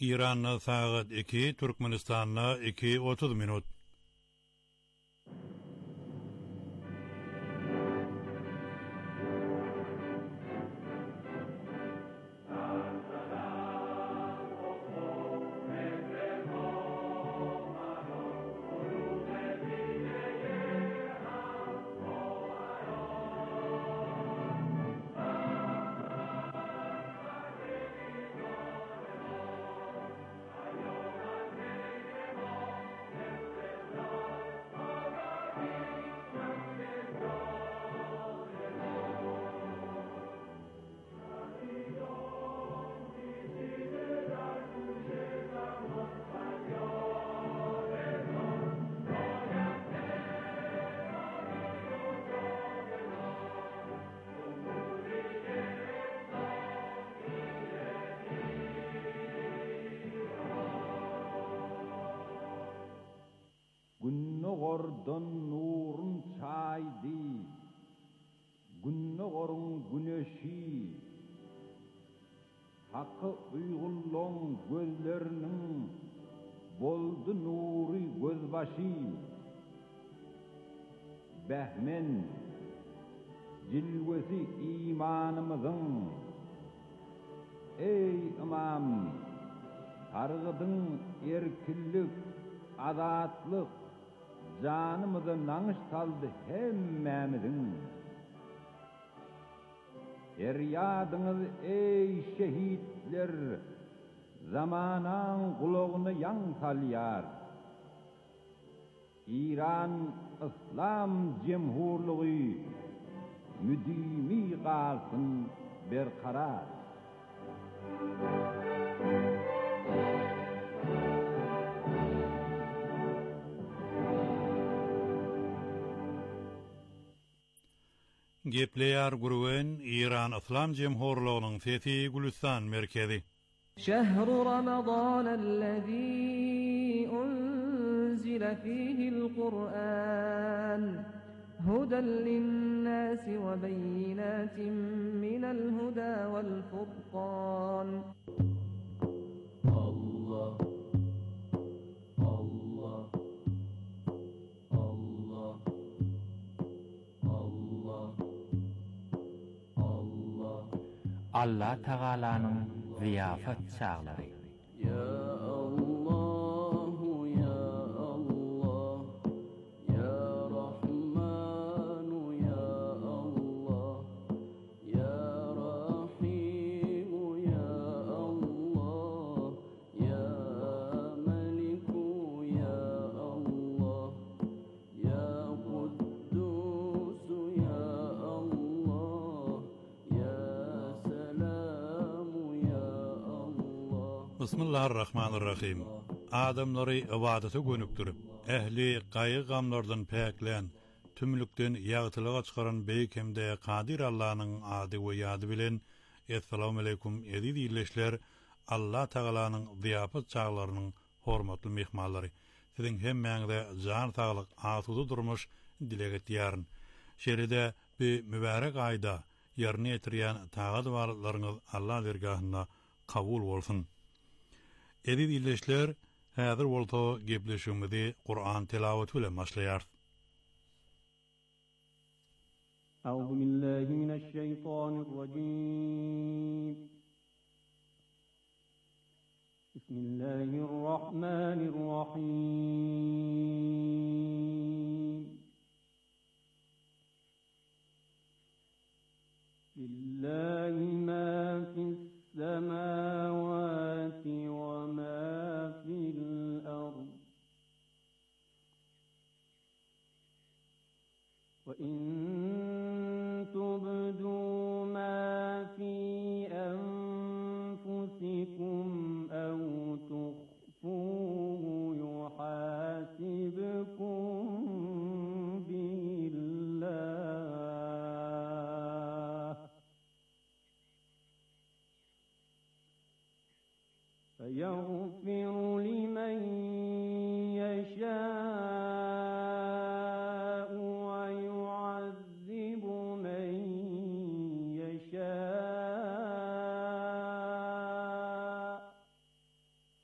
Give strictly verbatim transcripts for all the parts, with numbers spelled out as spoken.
İran'na saat iki, Türkmenistan'na iki otuz minut. Günnogordan nurun çaydı, günnogorun güneşi, hakkı uygulun gözlerinin boldu nuri gözbaşı, behmen cilvesi imanımızın, ey imam, targıdın erkillik, azatlık, canımızı nanış saldı hemmemizin. Feryadınız ey şehitler, zamanan kulağını yan salyar. İran İslam Cemhurluğu müdimi kalsın berkarar. Gepleýär gurwen İran İslam Cemhurluğunyň Fethi Gülistan merkezi. Şehru Ramazan ellezî unzile fîhi'l Kur'an huden linnâsi ve beyinâtin minel hudâ vel furqan. Allah Allah Allah Allah Allah Teala'nın ziyafet çağları. Ya Allahu ya Allah, ya Rahmanu ya Allah, ya Rahimu ya Allah, ya Maliku ya Allah, ya Kuddusu ya Allah, ya Bismillahirrahmanirrahim. Adamları ibadete gönükdirip, ehli gaýy gamlardan päklen, tümlükden ýagtylyga çykaran beýkemde Qadir Allah'nyň ady we ýady bilen Assalamu aleykum edi diýleşler. Allah Teala'nyň ziyafet çağlarynyň hormatly mehmanlary. Siziň hemmeňizde jan saglyk, asuda durmuş dileget ýaryn. Şeride bi mübarek aýda ýerine ýetirýän tagat barlaryňyz Allah dergahynda kabul bolsun. Edi diýleşler, häzir bolsa gepleşigimizi Kur'an tilawaty bilen başlaýar. Euzu billahi mineşşeytanirracim. Bismillahirrahmanirrahim. Lillahi ma fis السماوات وما في الأرض وإن تبدوا ما في أنفسكم أو تخفوه يحاسبكم به الله فيغفر لمن يشاء ويعذب من يشاء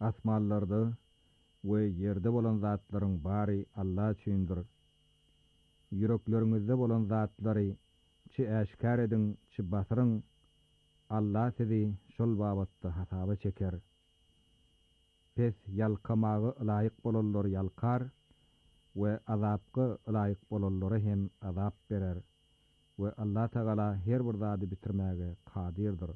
asmallarda we yerde bolan zatlaryň bary Allah üçindir. Yürekleriňizde bolan zatlary çi äşkar ediň, çi basyryň. Allah sizi şol babatda hasaba çeker. Pes yalkamagy laýyk bolanlar yalkar we azapga laýyk bolanlara hem azap berer. Ve Allah Teala her bir zady bitirmäge kadirdir.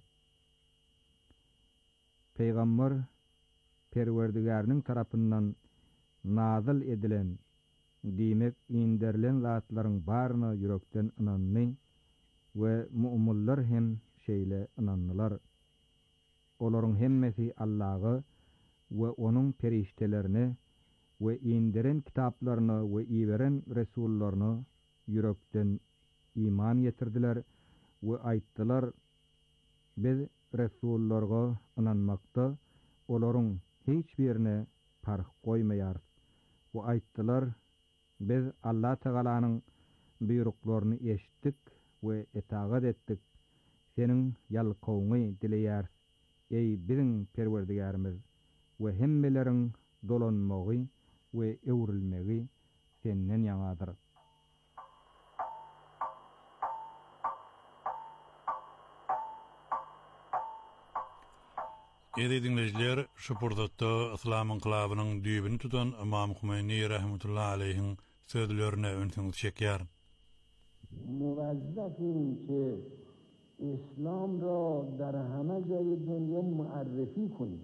Peýgamber Perwerdigarnyň tarapyndan nazil edilen, diýmek indirilen zatlaryň baryna yürekden inanmy we mu'minler hem şeýle inandylar. Olaryň hemmesi Allah'a we onuň periştelerini we indiren kitaplaryny we iweren resullaryny yürekden iman yetirdiler we aýtdylar, biz resullarga inanmakda olaryň hiç birine park koymaýar. We aýtdylar, biz Allah Teala'nyň buyruklarını eşitdik we itaat etdik. Seniň ýalkawyňy dileýär, ey biziň Perwerdigarymyz, we hemmeleriň dolanmagy we öwrilmegi senden ýaňadyr. Edi dinleyijiler, şu purdatda Islam inqilabynyň düýbini tutan Imam Humeini rahmetullahi aleyhiň sözlerine öňsüňiz çekýär. موظفیم که اسلام را در همه جای دنیا معرفی کنیم.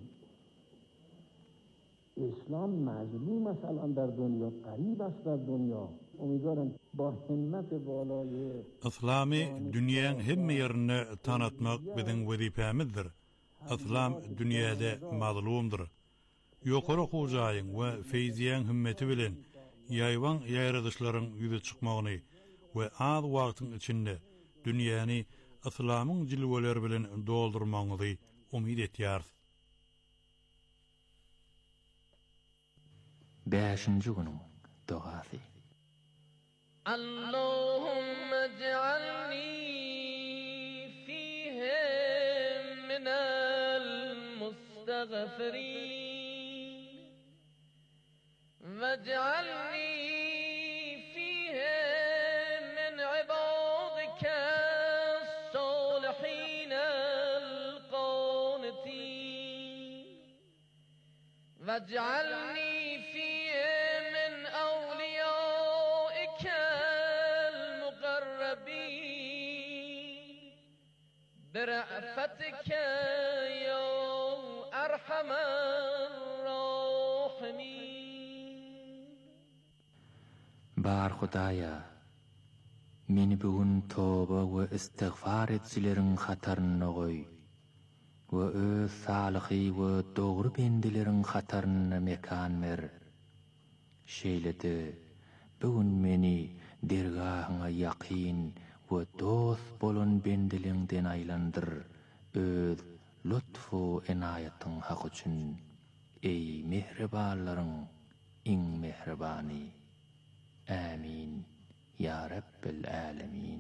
اسلام مظلوم است الان در دنیا، غریب است در دنیا. امیدوارم با همت بالای Islamy dünýäň hemme ýerine tanatmak biziň wezipämizdir. Islam dünýäde mazlumdur. Ýokary hujaýyň we feýziýän himmeti bilen ýaýwan ýaýradyşlaryň ýüze çykmagyny we az wagtyň içinde dünýäni Islamyň jilweleri bilen doldurmagyny umyt etýär. beşinji günüň duasy. Allahumma ij'alni fihim minal mustaghfirin waj'alni fihim min ibadika as-salihin al-qanitin waj'alni برأفتك يا أرحم الراحمين. Bar Hudaýa, meni bugün toba we istigfar etsileriň hataryna goý. We öz salyhy we dogry bendileriň hataryna mekan ver. Şeýlede bugün meni dergahyňa ýaqyn we dost bolan bendiliňden aýlandyr. Öz lütfu enaýatyň hak üçin. Ey mehribanlaryň iň mehribany. Amin. Ya Rabbil alamin.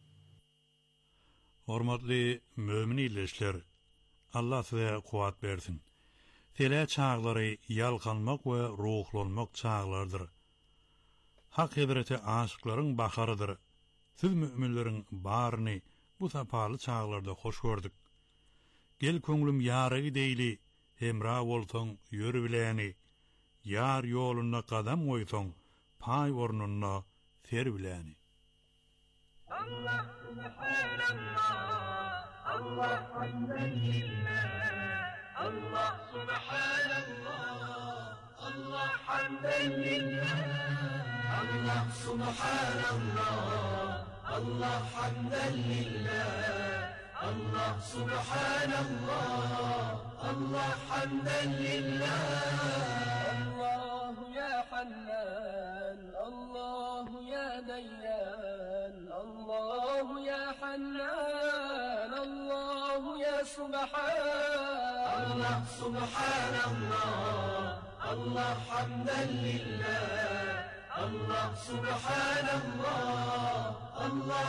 Hormatly mömin ýeşler, Allah size kuwat bersin. Sele çağlary ýalkanmak we ruhlanmak çağlardyr. Hak hebreti aşyklaryň baharydyr. Siz müminleriň baryny bu sapaly çağlarda hoş gördük. Gel köňlüm ýary deýli, hemra bolsaň ýöri bileni, ýar ýoluna qadam goýsaň, pay ornuna ser bileni. Allah subhanallah, Allah hamdalillah, Allah subhanallah, Allah hamdalillah, Allah subhanallah, Allah hamdalillah, Allah subhanallah, Allah hamdalillah. Allah ya Hannan, Allah ya Dayyan, Allah ya Hannan, Allah ya Subhan, Allah subhanallah, Allah hamdalillah, Allah subhanallah, Allah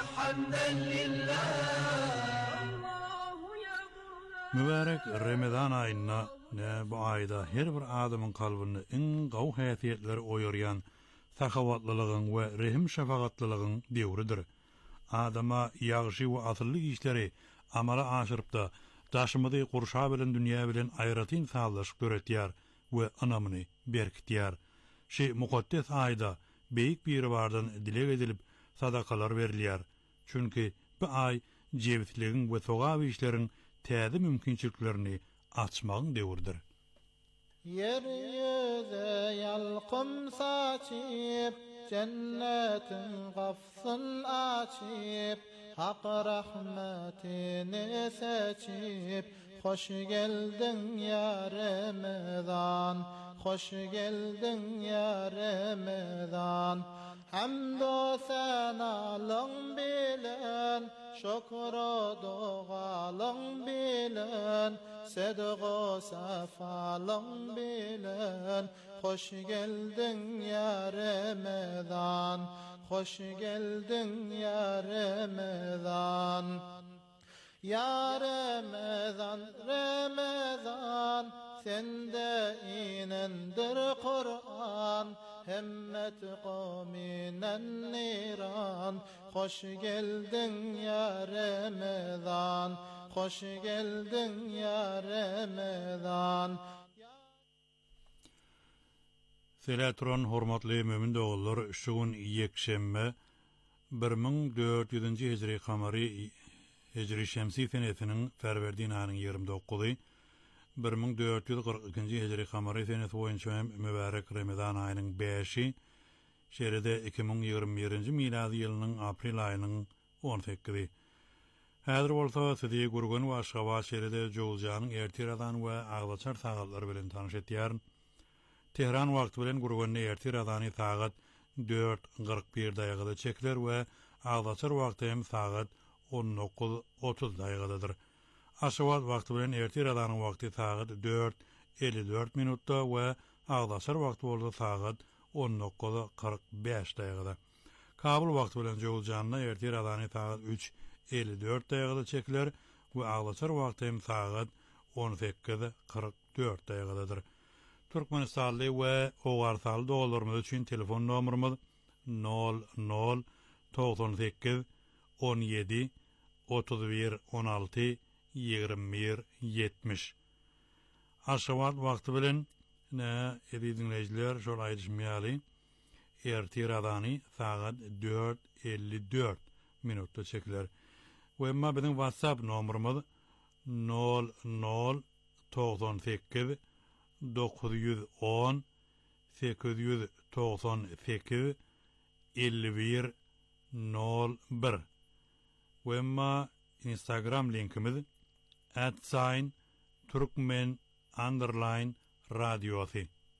hamdalillah. Mübarek Ramazan ayına ne bu ayda her bir adamın kalbini en gaw häsiýetleri oýaryan sahawatlylygyň we rehim şafagatlylygyň dewridir. Adama ýagşy we asylly işleri amala aşyryp da daşymydy gurşa bilen dünýä bilen aýratyn sağlaşyp göretýär we anamyny berkitýär. Şi mukaddes ayda beýik bir bardan dilek edilip sadakalar berilýär. Çünki bu ay jebitligiň we sogawy işleriň täze mümkinçiliklerini açmagyň dewridir. Yeryüze yalqım saçıp, cennetin gafsın açıp, hak rahmetini seçip, hoş geldin ya Ramazan, hoş geldin ya Ramazan. Hamd o senalyň bilen, şükür dualyň bilen, sedqa safalyň bilen, hoş geldin ya Ramazan, hoş geldin ya Ramazan. Ya Ramazan, Ramazan, sende inendir Kur'an, himmet qawminen niran, hoş geldin ya Ramazan, hoş geldin ya Ramazan. Selatron hormatly mömin dogullar, şugun yekşemme bir ming dört yüzünci hijri kamary hijri şemsi senetiniň Ferwerdin aynyň ýigirme dokuzy bir ming dört yüz kırk ikinci hijri kamary seneti boýunça mübarek Ramazan aýynyň beşi şeride iki ming ýigirme birinji miladi ýylynyň aprel aýynyň on sekizi. Häzir bolsa sizi Gurgun we Aşgabat şeride Jowljanyň ertiradan we aglaçar sagatlary bilen tanyş etýär. Tehran wagty bilen Gurgunny ertiradany sagat dört kırk bir daýgada çekler we aglaçar wagty hem sagat on dokuz otuz daýgadadyr. Aşgabat wagty bilen ertiradanyň wagty sagat dört elli dört minutda we aglaçar wagty bolsa sagat on dokuz kırk beş daýgada. Kabul wagty bilen Jowljanyň ertiradany sagat üç elli dört daýgada çekler we aglaçar wagty hem sagat on sekiz kırk dört daýgadadyr. Türkmenistanly we ogarsaly dolarymyz üçin telefon nomerimiz nol nol doksan sekiz on yedi otuz bir on alty ýigirme bir yetmiş. Aşgabat wagty bilen ne edinleýijiler şol aýdyşmaýaly ertiradany sagat dört elli dört minutda çekler. We ma biziň WhatsApp nomerimiz nol nol doksan sekiz dokuz yüz on sekiz yüz doksan sekiz elli bir nol bir. We ma Instagram linkimiz at sign Turkmen underline radyosi.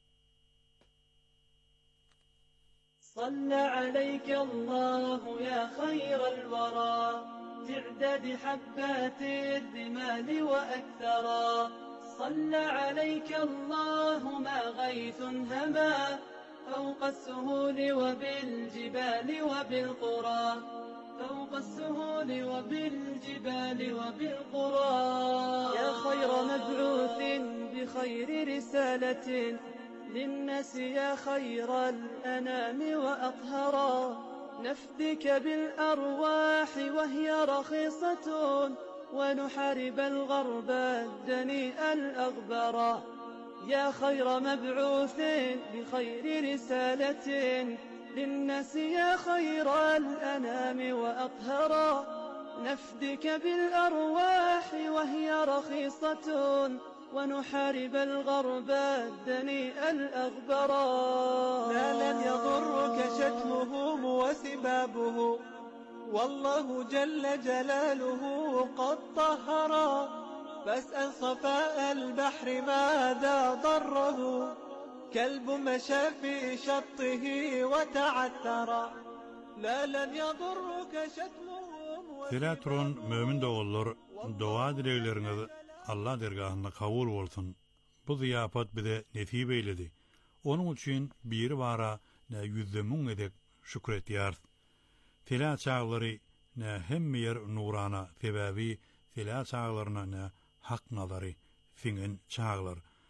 صلى عليك الله يا خير الورى تعداد حبات الرمال وأكثرا صلى عليك الله ما غيث هما فوق السهول وبالجبال وبالقرى فوق السهول وبالجبال وبالقرى يا خير مبعوث بخير رسالة للناس يا خير الأنام وأطهرا نفدك بالأرواح وهي رخيصة ونحارب الغرب الدنيء الأغبرا يا خير مبعوث بخير رسالة للناس يا خير الأنام وأطهرا نفدك بالأرواح وهي رخيصة ونحارب الغرب الدنيء الأغبرا لا لن يضرك شتمهم وسبابه والله جل جلاله قد طهرا فاسأل صفاء البحر ماذا ضره كلب مشى في شطه وتعثرا لا لن يضرك شتمهم Selatron mömin dogullar doğa dilekleriniz Allah dergahında kabul bolsun. Bu ziyafat bize nesip eyledi. Onun için bir vara ne yüzümün edek şükretýär. Fila çağları ne hemme yer nurana sebebi fila çağlarına ne hak nazarı fingen çağlar.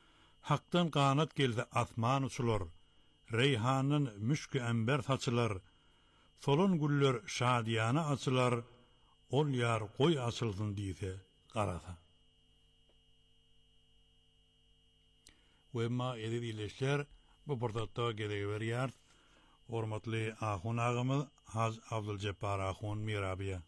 Haktan kanat gelse asman uçulur, reyhanın müşkü ember saçılar, solun güller şadiyana açılar, ol yar koy açılsın diyse qarasa. Wemma edil ileşler, bu portatta geleveriyar, hormatly ahun ağımız Haz Abdülcebbar ahun Mirabiya.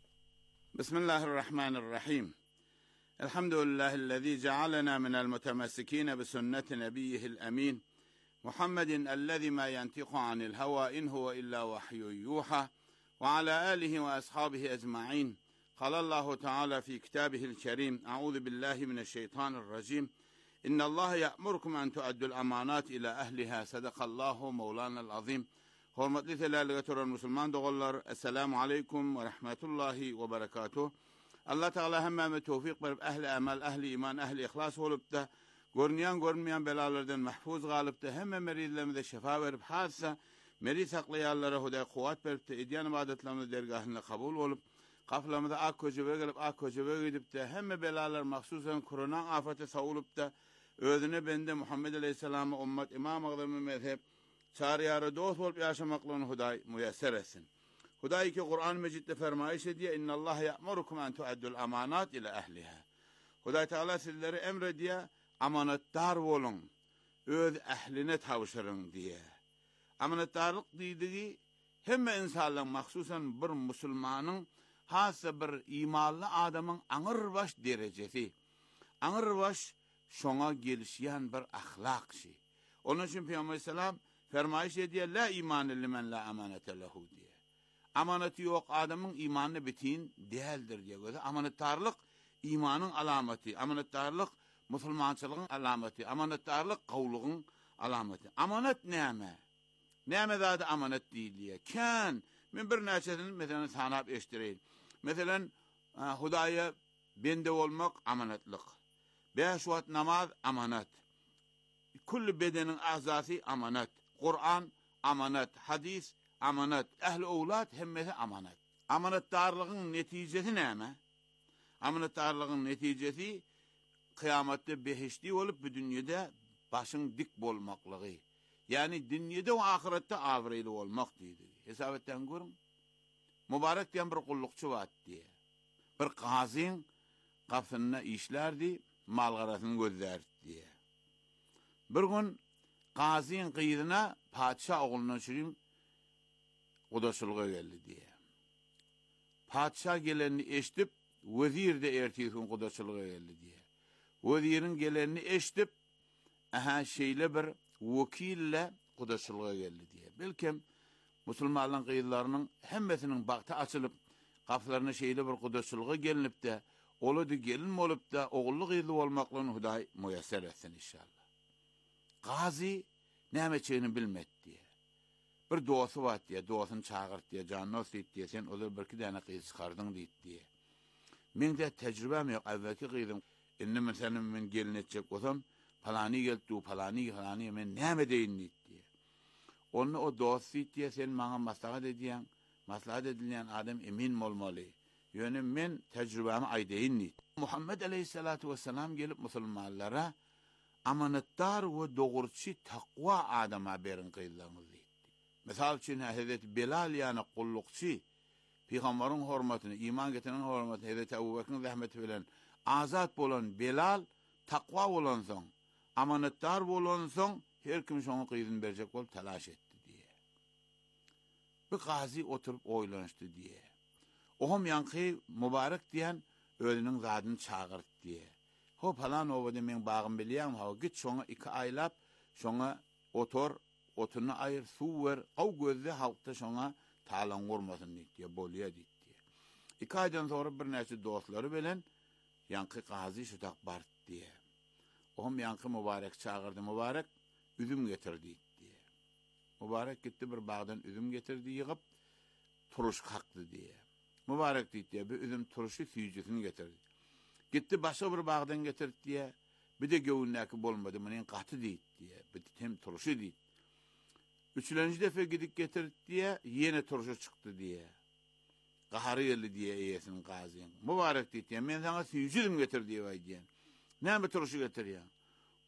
Bismillahirrahmanirrahim. Elhamdülillahillezî cealena minel mutemessikîne bi sünneti nebiyyihil emîn. Muhammedin ellezî mâ yentiqu anil hevâ in huve illâ vahyun yuhâ ve alâ âlihi ve ashâbihi ecma'in. Qalallahu Teala fi kitâbihil kerîm. Eûzu billahi mineşşeytanirracîm. İnnallâhe ya'murukum en tu'addul amanat ila ehliha. Sadakallahu mevlana'l azîm. Hormatly telärlige tören musulman dogullar, assalamu aleykum ve rahmetullahi ve berekatuh. Allah Teala hemmeme tevfik berip ehli amel, ehli iman, ehli ihlas olup da görünýän görünmeýän belalardan mahfuz galyp da hemme merizlerimize şefa berip hassa meriz saklaýanlara Hudaý kuwat berip de edýän ibadetlerimiz dergahyna kabul bolup gaflamyza ak köjebe gelip ak köjebe gidip de hemme belalar mahsusan korona afety sawulup da özüne bende Muhammed aleyhissalamy ummet imam agdamy mezhep çariyarı dost bolup ýaşamaklaryny Hudaý müyesser etsin. Hudaý ki Kur'an-ı Mecidde fermayiş ediyor. İnnallâhe ya'murukum en tu'addul amanat ila ehliha. Hudaý Teala sizleri emrediyor, amanatdar bolun, öz ehline tavşırın diye. Amanatdarlık diýdigi hemme insanlaryň mahsusan bir musulmanyň hassa bir imanly adamyň aňyr baş derejesi. Aňyr baş şoňa gelişýän bir ahlak şi. Onun üçin Peygamber sallam fermayiş ediyor, la iman limen la amanete lehu diye. Amanatı yok adamın imanı bitin değildir diye göze. Amanatdarlık imanın alameti. Amanatdarlık musulmançılığın alameti. Amanatdarlık kavluğun alameti. Amanat neyme? Neyme zaten amanat değil diye. Kan, ben bir neçesini mesela sanap eştireyim. Mesela Hudaýa bende olmak amanatlık. Beş vakit namaz amanat. Kullu bedenin azası amanat. Kur'an amanat. Hadis amanat, ehli oğlat hemmesi amanat. Amanatdarlığın neticesi näme? Amanatdarlığın neticesi kıyamette behişti olup bu dünyada başın dik bolmaklığı. Yani dünyada ve ahirette avreyli olmak diýdi. Hesap etden görün. Mübarek diyen bir kullukçu var diye. Bir gazin kafına işlerdi, malgarasını gözlerdi diye. Bir gün gazin kıyıdına padişah oğlundan sürüyüm Kudaşılığa geldi diye. Padişah gelenini eşitip, vezir de ertiysin kudaşılığa geldi diye. Vezirin gelenini eşitip, aha şeyle bir vekille kudaşılığa geldi diye. Belki Müslümanların kıyılarının hemmesinin baktı açılıp, kaflarına şeyle bir kudaşılığa gelinip de, olu da gelin olup da, oğullu kıyılı olmaklarını Hudaý müyesser etsin inşallah. Gazi nämeçeğini bilmet diye. Bir dostu var diye, dostunu çağırt diye, canını osayt diye, sen olur bir iki tane kıyı çıkardın deyit diye. Men de tecrübem yok, evvelki kıydım. Inni mesela men gelin edecek olsam, palani geldi, palani, palani, men neyme deyin deyit diye. Onu o dostu deyit diye, sen bana maslahat ediyen, maslahat edilen adam emin olmalı. Yani men tecrübemi aydeyin deyit. Muhammed aleyhissalatu vesselam gelip musulmanlara, amanatdar ve doğurçi takva adama berin kıyılarınız deyit. Mesela için Hazreti Bilal yani kullukçi, Peygamberin hürmetine, iman getiren hürmetine, Hazreti Ebu Bekir'in rahmeti bilen, azat bolan Bilal, takva bolan son, amanatdar bolan son, her kim şonu kıyızını verecek olup telaş etti diye. Bir gazi oturup oylanıştı diye. Ohum yankı mübarek diyen, ölünün zadını çağırt diye. Ho falan ovada men bağım biliyem, ha git şonu iki aylap, şonu otur, otunu ayır, su ver, av gözde halkta şona talan vurmasın diye, bolya diye. İki aydan sonra bir neçe dostları bilen, yankı gazi şu tak bart diye. Ohum yankı mübarek çağırdı, mübarek üzüm getirdi diye. Mübarek gitti bir bağdan üzüm getirdi, yığıp turuş kalktı diye. Mübarek diye, bir üzüm turuşu süyücüsünü getirdi. Gitti başka bir bağdan getirdi diye, bir de gövünneki bolmadı, bunun katı diye, bir de hem turuşu diye. Üçüncü defa gidip getirdi diye, yine turşu çıktı diye. Qaharı geldi diye eyesinin gaziyen. Mübarek diye, men sana süyücüdüm getir diye vay diyen. Ne bir turşu getir ya?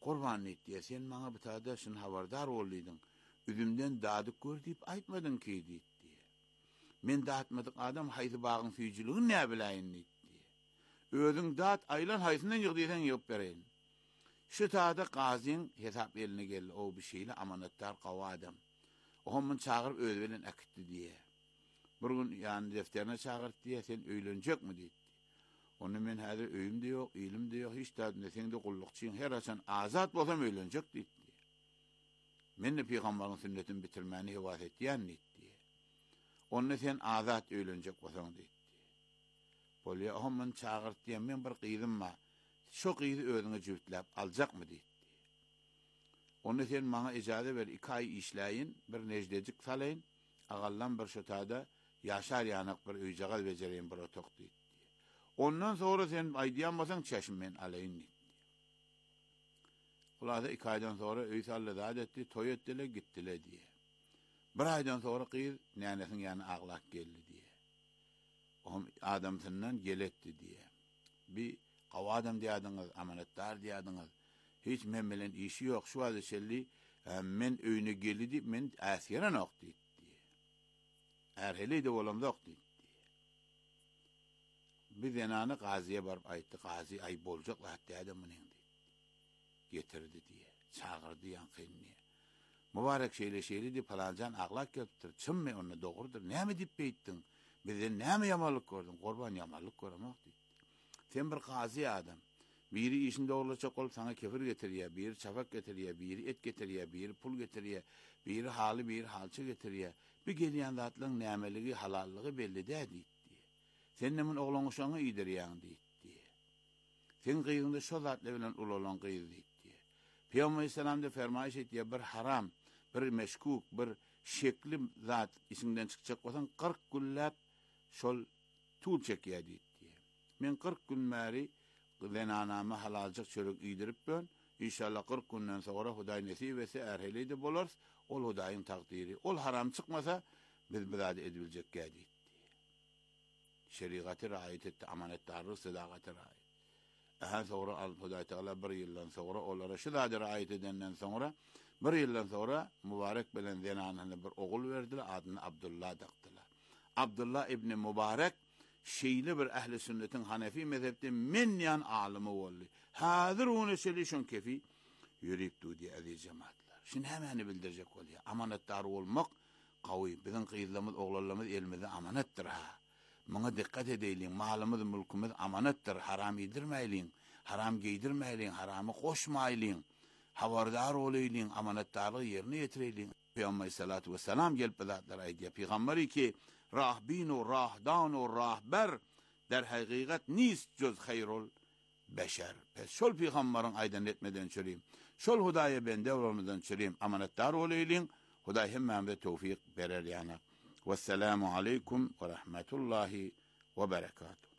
Kurban et diye sen bana bir tada şun haberdar olduydun. Üdümden dadık gör deyip aytmadın ki diye. Men dağıtmadık adam haytı bağın füyücülüğün ne bilayin diye. Özün dağıt aylan haytından yıqdıysan yok bereyin. Şu tada qazin hesap eline geldi o bir şeyle amanattar qawa adam. Oğumun çağırıp özvelen akitti diye. Bir gün yani defterine çağırt diye sen öylenecek mi dedi. Onu men hazır öyüm de yok, ilim de yok, hiç dadında sen de kullukçıyın, her açan azat bolsam öylenecek dedi. Men de Peygamberin sünnetini bitirmeni hevas ettiyen dedi. Onu sen azat öylenecek bolsan dedi. Bolya oğumun çağırt diye men bir qıydım ma, şu qıydı özüne cüvtlap alacak mı dedi. Onu sen bana icade ver, iki ay işleyin, bir necdecik salayın, ağallan bir şutada yaşar yanık bir öycagal becereyin bir otok dedi. Ondan sonra sen aydiyanmasan çeşmen alayın dedi. Ular da iki aydan sonra öysallı da etti, toy ettiler, gittiler diye. Bir aydan sonra kıyır, nenesin yanı ağlak geldi diye. O adamsından geletti diye. Bir qava adam diyadınız, amanettar diyadınız. Hiç memelen işi yok. Şu adı şelli, men öyüne geldi, men asiren ok dedi diye. Erheli de olamda ok dedi. Bir zenanı gaziye barıp ayıttı. Gazi ay bolacakla hatta adamın dedi. Getirdi diye. Çağırdı yankınniye. Mübarek şeyle şeyli de palancan ağlak yaptır. Çın mı onu doğrudur? Ne mi dip beyttin? Bizden ne mi yamallık gördün? Korban yamallık göremek dedi. Sen bir gazi adam. Biri işinde olacak olup sana kefir getiriyor, biri çafak getiriyor, biri et getiriyor, biri pul getiriyor, biri halı, biri halçı getiriyor. Bir geliyen zatlığın nemeliği, halallığı belli de deyit diye. Sen nemin oğlan uşağını iyidir yani deyit diye. Sen kıyığında şu zatla bilen ulu olan kıyı deyit diye. Peygamber Aleyhisselam da fermayış et diye bir haram, bir meşkuk, bir şekli zat isinden çıkacak olsan kırk güllap şol tuğ çekiyor deyit diye. Men kırk gün meri zenanamı halalcık çörük iydirip ben, inşallah kırk günden sonra Huday nesip etse erheliydi bolars, ol Huday'ın takdiri. Ol haram çıkmasa, biz bizade edilecek geldi diye. Şeriatı raayet etti, amanettarlık, sadakati raayet. Aha sonra al Huday Teala bir yıldan sonra, onlara şidade raayet edenden sonra, bir yıldan sonra mübarek bilen zenanına bir oğul verdiler, adını Abdullah taktılar. Abdullah İbni Mübarek, şeyli bir ehli sünnetin Hanefi mezhepte menyan alimi oldu. Hazır onu selişon kefi yürüyüp diye aziz cemaatler. Şimdi hemen bildirecek oluyor. Amanettar olmak kavi. Bizim kıyıdlamız, oğlallamız elimizde amanettir ha. Buna dikkat edeylin. Malımız, mülkümüz amanettir. Haram yedirmeylin. Haram giydirmeylin. Haramı koşmaylin. Havardar oleylin. Amanettarlığı yerine getireylin. Peygamber Aleyhissalatu vesselam gelip zatlar aydiye. Peygamberi ki rahbin o rahdan o rahber der hakikat nis cöz hayrol beşer. Pes şol peygamberin aydan etmeden çöreyim. Şol Hudaya ben devrolmadan çöreyim. Amanettar oleylin. Huday hemmemde tevfik verer yani. Vesselamu aleykum ve rahmetullahi ve berekatuhu.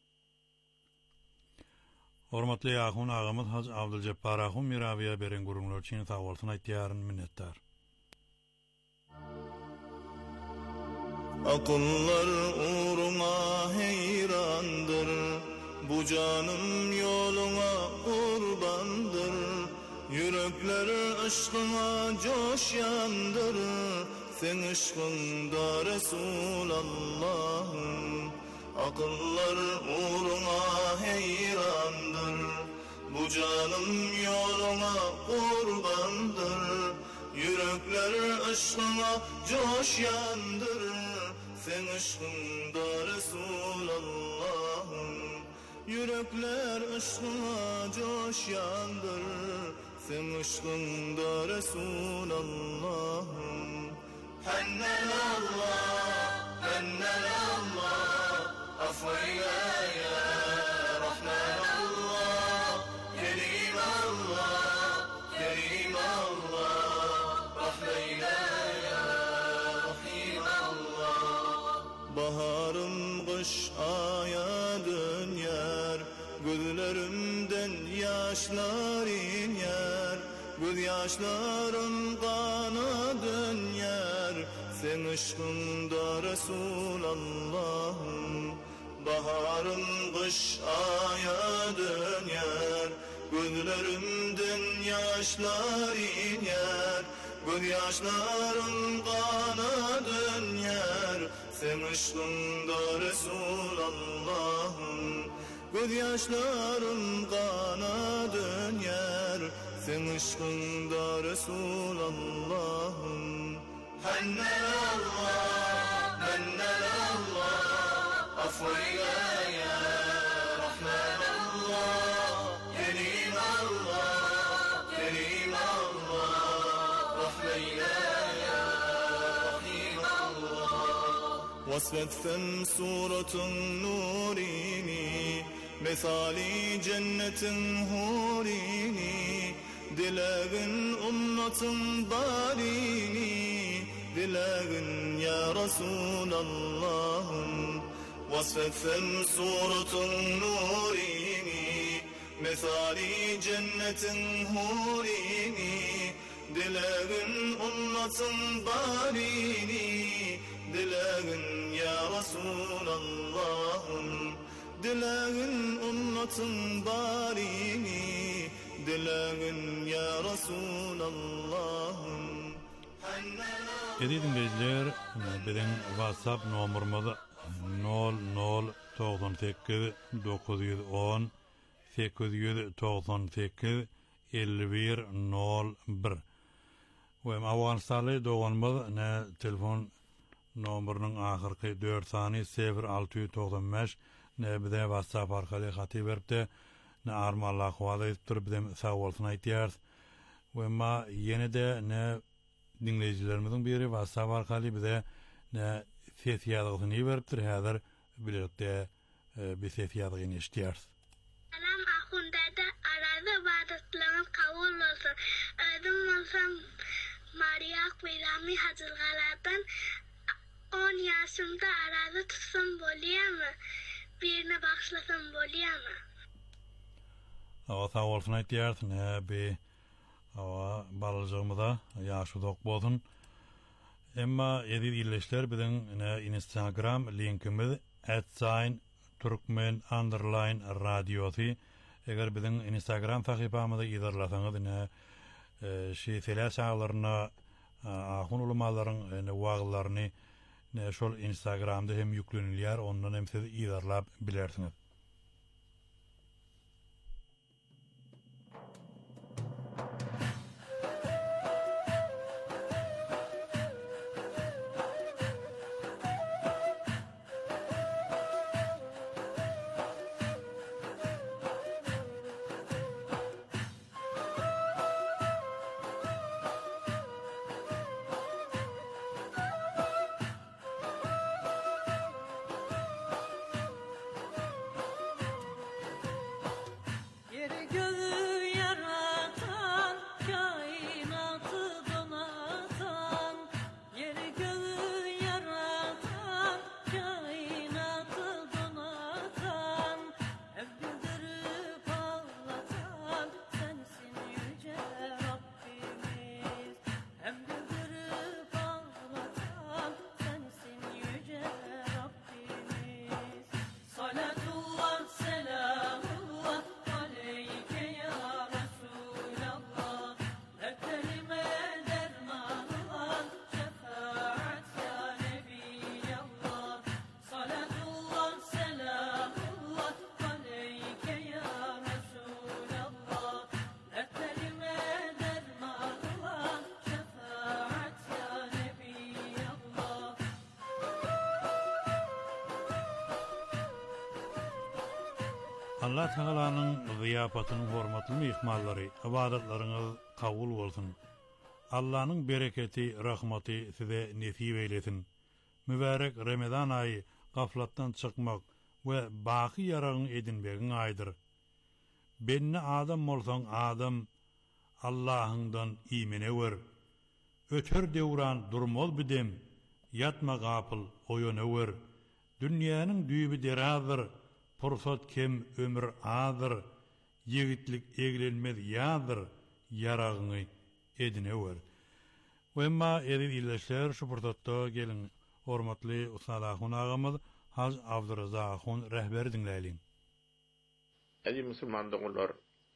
Hormatly ýaquň agamy Haj Abduljappar Ahun Mirawiýa beren gurulmalar üçin sag bolsun aýtýaryn minnetdar. Akıllar uğruna heyrandır, bu canım yoluna kurbandır. Yürekler aşkına coşyandır, sen aşkında Resulallah'ım. Akıllar uğruna heyrandır, bu canım yoluna kurbandır. Yürekler aşkına coşyandır, sen aşkında Resulallah'ım. Yürekler aşkına coşyandır, sen aşkında Resulallah'ım. Hennen Allah, hennen Allah, affeyle ya Rahman Allah, Kerim Allah, Kerim Allah, rahmeyle ya Rahim Allah. Baharım kış aya döner, gözlerimden yaşlar iner. Göz yaşların kana döner, sen aşkında Resulallah'ım. Baharın kış aya döner, gözlerimden yaşlar iner, göz yaşlarım kana döner, sen ışkında Resulallah'ım. Göz yaşlarım kana döner, sen ışkında Resulallah'ım. Hennel Allah, hennel Allah, affeyle ya Rahman Allah, Kerim Allah, Kerim Allah, rahmeyle ya Rahim Allah. Vasfetsem suratun nurini, mesali cennetin hurini, dileğin ummatın barini, dileğin ya Resulallah'ım. Vasfetsem suratun nurini, mesali cennetin hurini, dileğin ummatın barini, dileğin ya Resulallah'ım. Dileğin ummatın barini, dileğin ya Resulallah'ım. Edin dinleyiciler, bizim WhatsApp numarımız nol nol doksan sekiz dokuz yüz on sekiz yüz doksan sekiz elli bir nol bir. Ve Afganistanlı doğanımız ne telefon numarının ahırkı dört sani sıfır altı yüz doksan beş ne bize WhatsApp arkalı hatı verip de ne armallah huvada ettir bizim sağ olsun aytıyarız. Ve ma yeni de ne dinleyicilerimizin biri WhatsApp arkalı bize ne ses yazgısını veriptir. Hazır birlikte e, bir ses yazgını iştiyoruz. Selam ahundada arada ibadatlarınız kabul olsun. Ödüm olsam Mariyak Bilami Hazırgalardan on yaşımda arada tutsam boluyor mu? Birine başlasam boluyor mu? Awa sağ olsun aytıyarız. Ne bir awa balacığımıza yaşı dok bolsun. Emma edil illeşler bizim ne Instagram linkimiz at sign Turkmen underline radyosi. Eğer bizim Instagram sahifamızı izlerlersanız ne şey seler sağlarına ahun ulamaların ne wağlarını ne şol Instagram'da hem yüklenilýär, ondan hem siz izlerlap bilersiniz. Allah Teala'nın ziyapatının hormatly mehmanlary, ibadatlaryňyz kabul bolsun. Allah'ın bereketi, rahmeti size nesip eylesin. Mübarek Ramazan ayı gaflattan çıkmak ve baki yarağın edinbeğin aydır. Benne adam olsan adam, Allah'ından imene ver. Ötür devran durmol bidem, yatma gapıl oyunu ver. Dünyanın düýbi deradır, pursat kem ömür adır. Yigitlik eglenmez yadır, yarağını edine ver. Ve emma edin illeşler şu pursatda gelin hormatly usalahun ağamız Haz Abdurrazak hun rehberi dinleyelim. Edi musulman doğullar,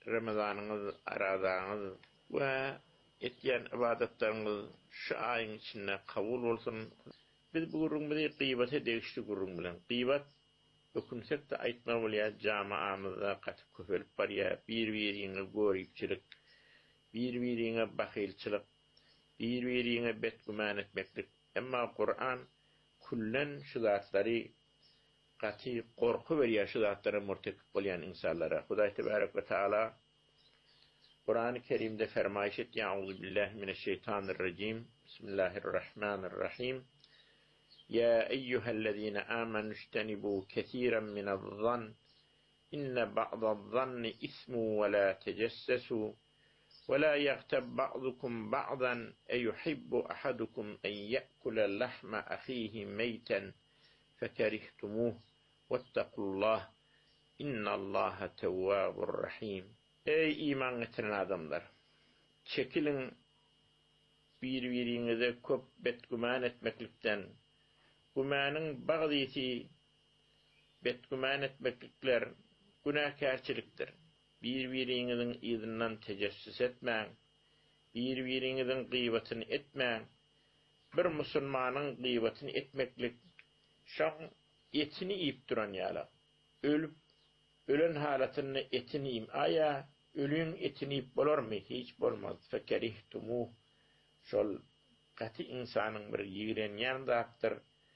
Ramazanınız, arazanız ve etyen ibadetleriniz şu ayın içinde kabul olsun. Biz bu gurrun gıybete değişti gurrun bilen. Gıybat okunsek de aytma bolya jamaamyzda gatyp köpelip barya, bir-biriňe gorýupçylyk, bir-biriňe bahylçylyk, bir-biriňe betguman etmeklik. Emma Kur'an kullen şu zatlary gaty gorku berýär şu zatlara murtekip bolýan insanlara. Hudaý tebarek ve taala Kur'an-ı Kerim'de fermaýş etdi: "Euzu billahi mineşşeytanirracim. Bismillahirrahmanirrahim. Ya eyyühellezine amenu ijtenibu kesiran minez-zann inne ba'daz-zanni ismu ve la tecessesu ve la yagtab ba'dukum ba'dan eyuhibbu ahadukum en ye'kula lahma ahihi meyten fekerihtumuh vettekullah innallaha tevvabur rahim." Ey iman getiren adamlar! Çekilin bir-birinize köp betguman etmeklikten. Gumanın bagdysi betguman etmeklikler günahkarçylikdir. Bir-birinizin izinden tecessüs etmeň, bir-birinizin gıybatyny etmeň. Bir musulmanyň gıybatyny etmeklik şoň etini iyip duran ýala. Ölüp ölen halatyny etini iyim aya ölüň etini iyip bolarmy? Hiç bolmaz. Fekerihtumu şol gaty insanyň bir ýigrenýän zatdyr.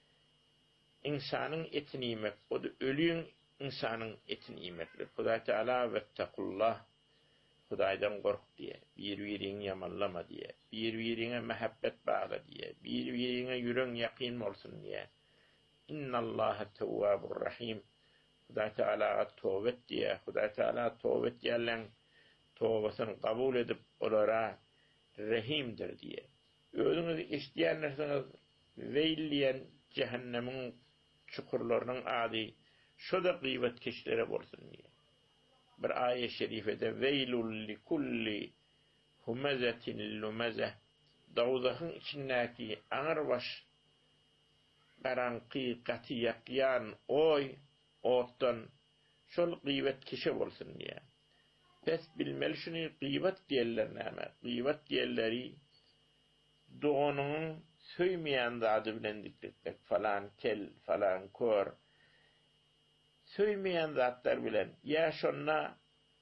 İnsanın etini yemek, o da ölüyün insanın etini yemekdir. Hudaý Teala vettekullah, Hudaýdan gork diye, bir-biriňi yamanlama diye, bir-biriňe mehabbet bağla diye, bir-biriňe ýüreň ýaqyn bolsun diye. İnnallaha tevvabur rahim. Hudaý Teala towbet diye, Hudaý Teala towbet ýerlen towbasyny kabul edip olara rahimdir diye. Özüňiz işleýän narsaňyz weýliýän cehennemiň çukurlarynyň ady şoda gıybet kişilere bolsun diye. Bir ayet-i şerifede veylul likulli humezetin lumezeh, dawzahın içindäki aňyr baş garanky gaty ýakýan oy otdan şol gıybet kişi bolsun diye. Pes bilmeli şunu gıybet diýerler näme? Gıybet diýerleri doğunun söymeyen zady bilen dikletmek, falan kel, falan kor. Söymeyen zatlar bilen, ya şonna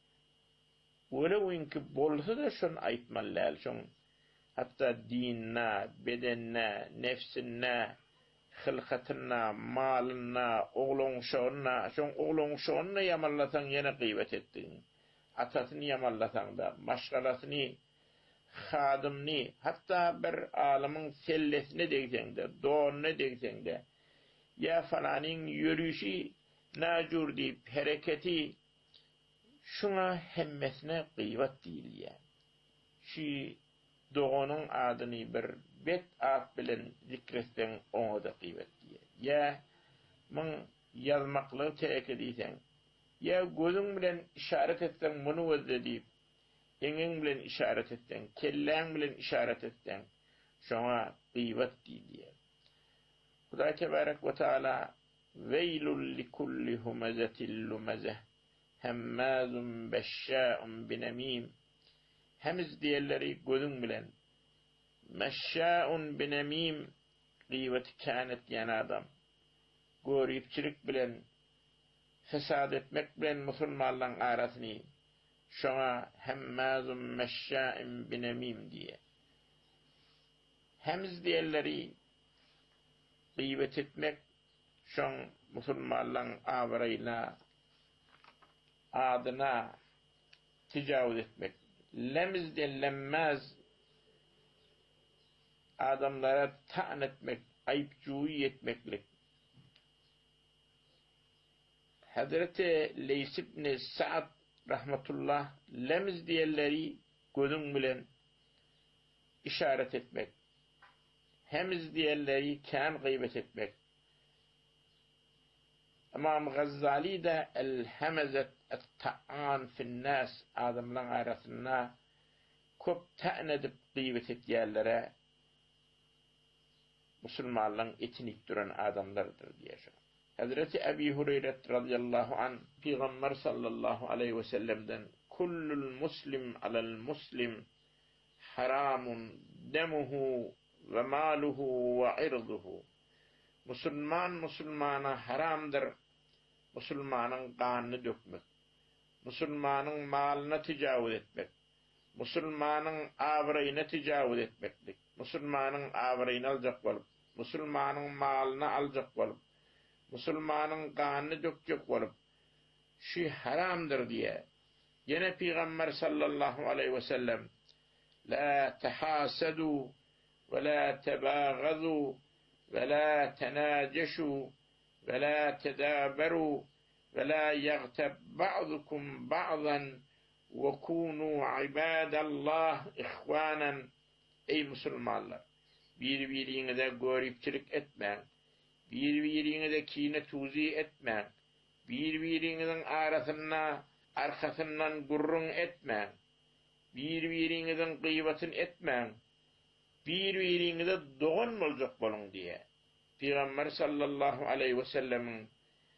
öyle uyinki bolsa da şon aýtmalylar, şon hatta dinna, bedenna, nefsinna, hılkatyna, malynna, oglaňşagyna, şon oglaňşagyna ýamanlasaň ýene gıybet etdiň. Atasyny ýamanlasaň da, maşgalasyny, hadymny, hatta bir alymyň sellesine degseňde, doğuny degseňde, ya falanyň ýörüşi najur diýip hereketi, şuna hemmesine gıybet diýilýär. Şu doğunyň adyny bir bet at bilen zikretseň oňa da gıybet diýer. Ya men ýazmakly terek edýäň, ya gözüň bilen işaret etseň muny özle diýip eňeň bilen işaret etseň, kelläň bilen işaret etseň, şoňa gıybet diýilýär. Hudaý tebarek we taala veylul likulli humezetin lumezeh hemmazun beşşa'un binemim. Hemiz diýerleri gözüň bilen, meşşa'un binemim gıybeti kânet ýan adam. Gorýupçylyk bilen, fesad etmek bilen musulmanlaryň arasyny şoňa hemmazun meşşa'in binemim diye. Hemiz diýerleri gıybet etmek şoň musulmanlaryň awraýyna, adyna tejawüz etmek. Lemiz de lemmaz adamlara ta'an etmek, aýpjuý etmeklik. Hazreti Leys ibn Sa'd rahmetullah lemiz diýerleri gözüň bilen işaret etmek. Hemiz diýerleri kan gıybet etmek. İmam Gazzali de el-hemezet et-ta'an fin-nas adamlaryň arasyna köp ta'an edip gıybet etýärlere musulmanlaryň etini duran adamlardır diýär. Hazreti Ebi Hureyre radıyallahu an Peygamber sallallahu aleyhi ve sellem'den kullul muslim alal muslim haramun demuhu ve maluhu ve irduhu. Müslüman Müslümana haramdır. Müslümanın kanını dökmek. Müslümanın malına tecavüz etmek. Müslümanın avrayına tecavüz etmeklik. Müslümanın avrayını alacak olup, Müslümanın malını alacak olup, Müslümanın kanını dökecek olup, şu haramdır diye. Yine Peygamber sallallahu aleyhi ve sellem la tehasadu ve la tebâgazû ve la tenâceşû ve la tedâberû ve la yagteb ba'dukum ba'dan ve kûnû ibâdallah ihvânen. Ey Müslümanlar! Birbirinize goripçilik etmeyin. Birbirinize kine tuzi etmeyin. Birbirinizin arasına, arkasından gurrun etmeyin. Birbirinizin gıybatını etmeyin. Birbirinize doğan olacak bolun diye. Peygamber sallallahu aleyhi ve sellemin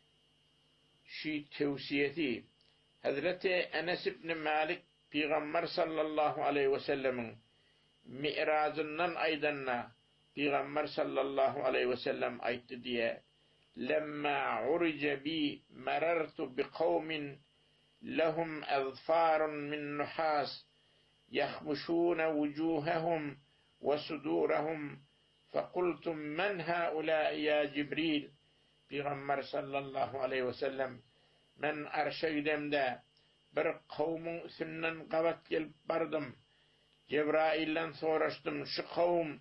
şu tevsiyeti Hazreti Enes ibn Malik Peygamber sallallahu aleyhi ve sellemin mi'racından aydanna Peygamber sallallahu aleyhi ve sellem aytti diye lemma urice bi merartu bi kavmin lehum azfarun min nuhas yahmuşuna vujuhahum ve sudurahum fekultum men haulâi ya Cibril. Peygamber sallallahu aleyhi ve sellem men arşeydemde bir kavmun üstünden kavat gelip bardım. Cebrail'den soraştım, şu kavm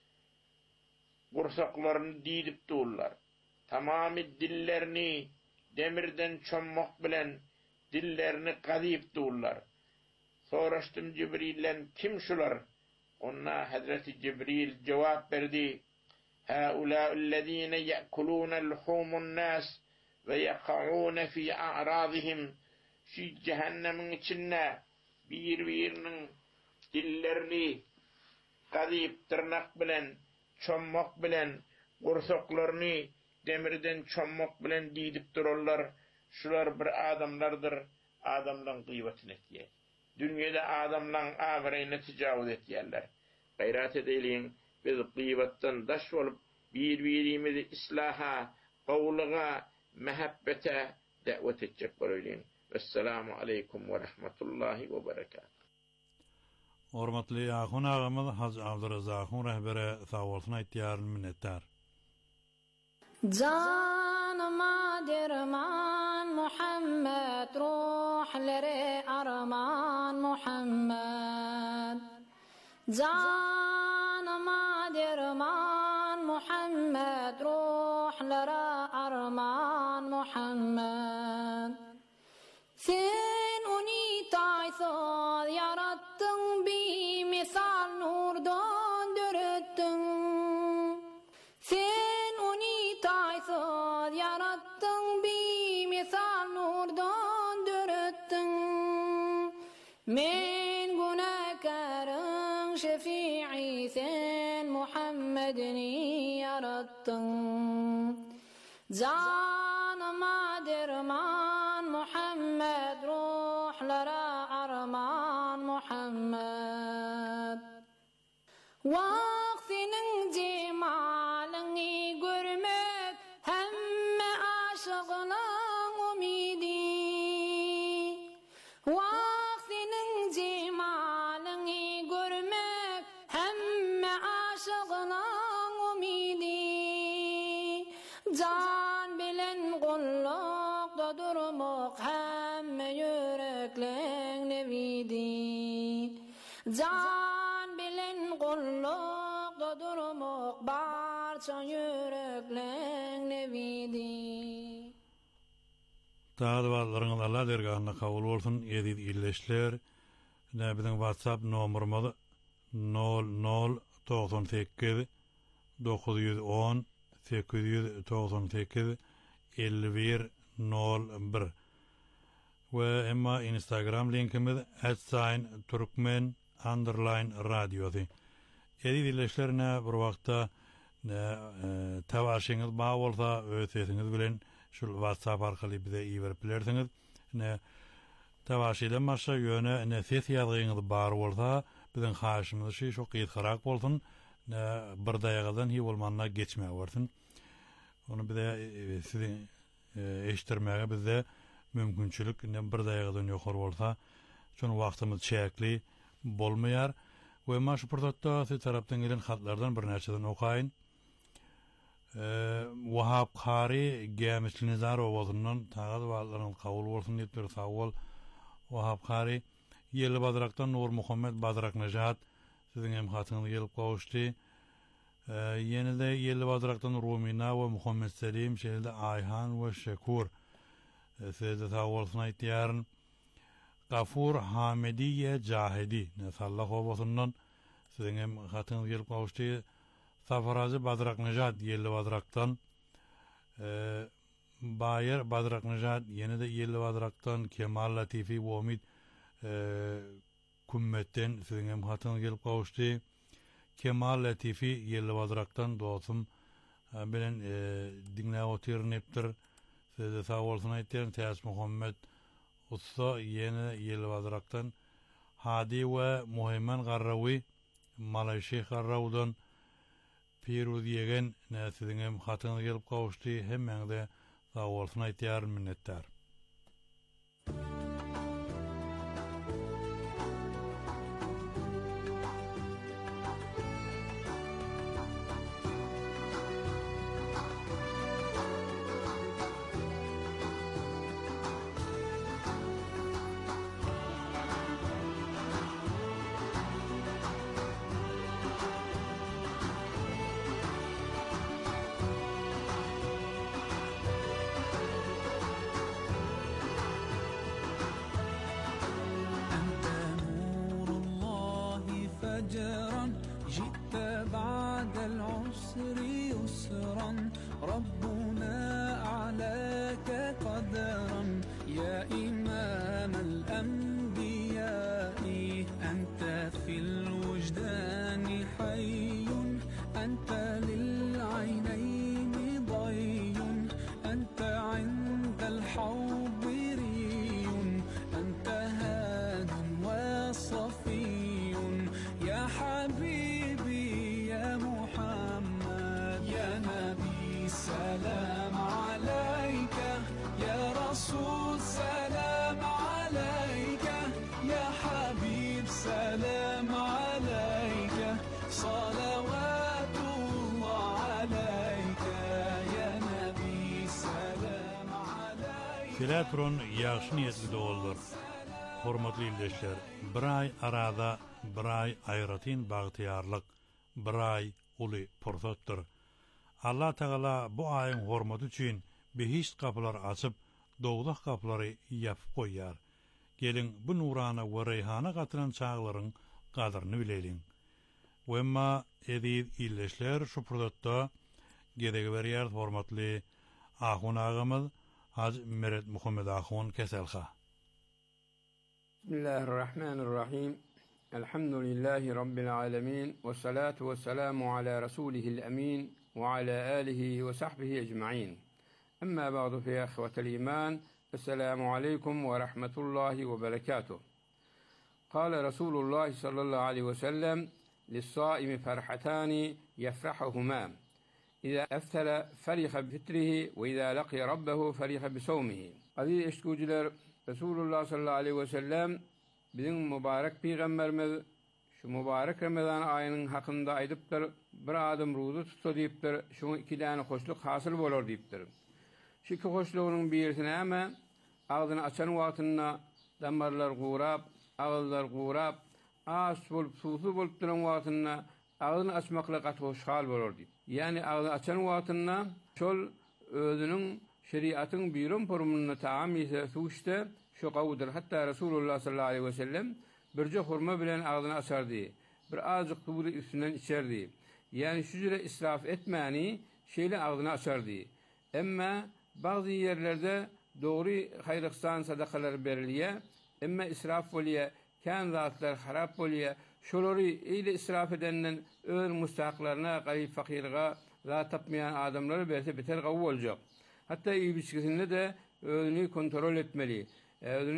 kursaklarını didip dururlar. Tamamı dillerini demirden çommak bilen dillerini kadıyıp dururlar. Soraştım Cibril'den, kim şular? Ona Hazreti Cibril cevap verdi. Haulâ'ullezîne ye'kulûne luhûmun nâs ve yeka'ûne fî a'râzihim. Şu cehennemin içinde birbirinin dillerini kadıyıp tırnak bilen, çommak bilen, kursaklarını demirden çommak bilen didip dururlar. Şular bir adamlardır, adamdan gıybatını etkiye. Dünyada adamdan ağrayına tecavüz etkiyerler. Gayret edelim, biz gıybattan daş olup, birbirimizi islaha, kavluğa, mehabbete davet edecek böyleyin. Vesselamu aleykum ve rahmetullahi ve berekatuhu. Hormatly Ahun ağamız Hacı Abdurrazak'ın rehbere sağ olsun ihtiyarın minnettar. Canıma derman Muhammed, ruhlere arman Muhammed. Canıma derman Muhammed, ruhlere arman Muhammed. Sen onu taysız yarattın, bir misal nurdan dörettin. Sen onu taysız yarattın, bir misal nurdan dörettin. Men günahkarın şefii, sen Muhammed'ini yarattın. Canıma derman Muhammed, ruhlara arman Muhammed. Vaktinin cemalini görmek hemme aşığının umidi. Vaktinin cemalini görmek hemme aşığının umidi. Can bilen kullukta durmak hemme yüreklen nevidi. Can bilen kullukta durmak barça yüreklen nevidi. Dağdıvallarınız Allah dergahına kabul olsun. Edid illeşler. Ne bizim WhatsApp numarımız nol nol doksan sekiz dokuz yüz on sekiz yüz doksan sekiz elli bir nol bir. Ve emma Instagram linkimiz at sign Turkmen underline radyosu. Edid illeşlerine bir vakta tavaşınız bağ olsa öz sesiniz bilen şu WhatsApp arkalı bize iyi verip bilersiniz. Ne Tavaşydan başga ýöne neset ýazgyňyz bar bolsa, biziň haşymyz şi şo gyýtgarak bolsun, bir daýagadan hi bolmanda geçmäk bolsun. Onu bize sizi eşittirmäge bizde mümkinçilik bir daýagadan ýokary bolsa, şonu wagtymyz çäkli bolmaýar. We maş purdatda siz tarapdan gelen hatlardan bir näçeden okaýyn. Wahab Qari Gämisli Nizarowynyň tagad wagtlaryň kabul bolsun diýip bir sawal. Wahab Qari Ýeli Badrakdan Nur Muhammed Badrak Nejat siziň hem hatyňyz gelip gowuşdy. Ýene-de Ýeli Badrakdan Rumina we Muhammed Selim, şeýle Ayhan we Şekur. Size sawalsyny aýtýaryn. Gafur Hamidiye Cahidi nesallahu olsundan siziň hem hatyňyz gelip gowuşdy. Safarazy Badrak Nejat Ýeli Badrakdan eee Bayer Badrak Nejat ýene-de Ýeli Badrakdan Kemal Latifi we Umid eee kummetten siziň hem hatyňyz gelip gowuşdy. Kemal Latifi Ýeli Badrakdan dostum bilen diňläp oturnypdyr. Size sawalsyny aýtýaryn Täs Muhammed Usta ýene Ýeli Badrakdan Hadi we Muhammed Garrawi Malayşy Garrawdan Piruz ýegen näsiziň hem hatyňyz gelip gowuşdy, hemmeňde sawalsyny aýtýaryn minnetdar. جئت بعد العسر يسرا ربنا أعلاك قدرا يا إمام الأنبياء أنت في الوجدان حي أنت للعينين ضي أنت عند الحوض ري أنت هاد وصفي يا حبيبي يا محمد يا نبي سلام عليك يا رسول سلام عليك يا حبيب سلام عليك صلوات الله عليك يا نبي سلام عليك. Filatron ýaşy niýetli dowuldur. Hormatly ildeşler, bir ay arada bir ay aýratyn bagtyarlyk, bir ay uly pursatdyr. Allah Taala bu aýyň hormaty üçin behiş kapylar açyp, dowlak kapylary ýapyp goýýar. Gelin bu nurana we reyhana gatyran çağlaryň gadryny bilelim. Wemma edip ildeşler şu pursatda gedegi berýär hormatly ahun agymyz Hacı Meret Muhammed Ahun Keselha. Bismillahirrahmanirrahim. Elhamdülillahi Rabbil alemin. Ve salatu ve selamu ala Rasulihil emin. Ve ala alihi ve sahbihi ecma'in. Amma ba'du fi ahvetel iman. Esselamu aleykum ve rahmetullahi ve berekatuh. Kale Resulullah sallallahu aleyhi ve sellem للصائم فرحتان يفرحهما إذا أفتل فرح بفطره وإذا لقي ربه فرح بصومه. Aziz eşitgüçiler, Resulullah sallallahu aleyhi ve sellem bizim mübarek peygamberimiz şu mübarek Ramazan ayının hakkında aydıptır. Bir adam ruzu tutsa deyiptir. Şunu iki tane hoşluk hasıl bolor deyiptir. Şu iki hoşluğunun birisine ama ağzını açan vaktinde damarlar guğrap, ağızlar guğrap, ağız bolup susu bolup duran vaktinde ağzını açmakla kat hoşhal bolor deyip. Yani ağzını açan vaktinde şol özünün şeriatın biron formununa taam ise suçta şu qawdur. Hatta Resulullah sallallahu aleyhi ve sellem birce hurma bilen ağzını açardı. Bir azıcık tuğru üstünden içerdi. Yani şu cüre israf etmeni şeyle ağzını açardı. Ama bazı yerlerde doğru hayırlıksan sadakalar beriliye, ama israf oluyor, kan zatlar harap oluyor. Şoları ile israf edenden ön müstahaklarına, gayb fakirga, zat tapmayan adamları berse beter qavu olacak. Hatta iyi biçkisinde de özünü kontrol etmeli. Özünü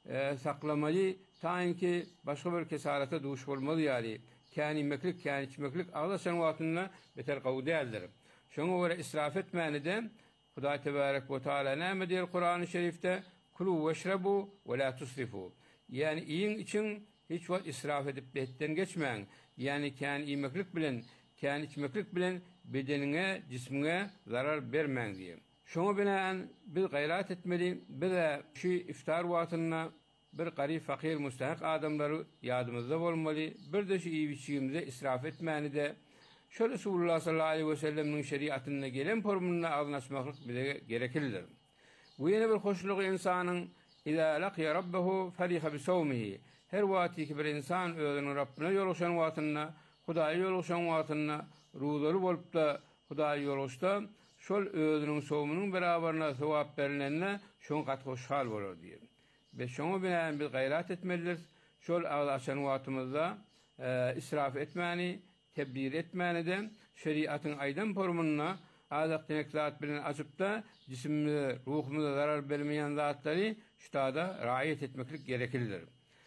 e, saklamalı, ta ki başka bir kesarete duş olmalı yani. Kâni meklik, kâni içmeklik, Allah senvatında beter kavu değildir. Şuna göre israf etmeyeni de, Huda Tebarek ve Teala ne emrediyor Kur'an-ı Şerif'te? Kulu veşrebu ve la tusrifu. Yani iyin için hiç vakit israf edip betten geçmeyin. Yani kâni yemeklik bilen, kâni içmeklik bilen bedenine, cismine zarar vermeyin diye. Şuna binaen bir gayret etmeli, bir de şu iftar vaatına bir garip, fakir, müstahak adamları yadımızda olmalı. Bir de şu iyi biçimde israf etmeyeni de şu Resulullah sallallahu aleyhi ve sellem'in şeriatına gelen formuna anlaşmaklık bile gereklidir. Bu yeni bir hoşluk insanın İzâ laqiya rabbehu feriha bi savmihi. Her vakti ki bir insan özünün Rabbine yoluşan vaatına, Hudaya yoluşan vaatına, ruhları bolup da Hudaya yoluşta, şol özünün savmunun beraberine sevap verilenine şon kat hoşhal olur diye. Ve şonu binaen bir gayret etmelidir. Şol ağlaşan vaatımızda e, israf etmeni, tebdir etmeni de şeriatın aydan formuna adak zat bilen açıp da cisimimize, ruhumuza zarar vermeyen zatları ştada riayet etmeklik gereklidir.